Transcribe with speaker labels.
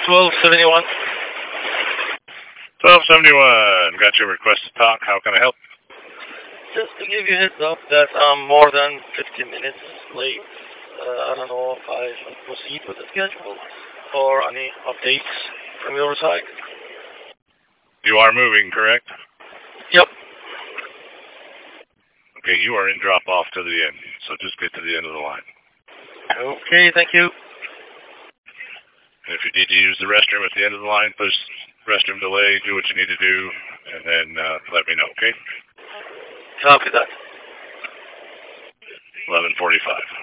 Speaker 1: 1271.
Speaker 2: 1271. Got your request to talk. How can I help?
Speaker 1: Just to give you a heads up that I'm more than 15 minutes late. I don't know if I should proceed with the schedule or any updates from your side.
Speaker 2: You are moving, correct?
Speaker 1: Yep.
Speaker 2: Okay, you are in drop-off to the end, so just get to the end of the line.
Speaker 1: Okay, thank you.
Speaker 2: And if you need to use the restroom at the end of the line, push restroom delay, do what you need to do, and then let me know, okay?
Speaker 1: Copy that.
Speaker 2: 11:45.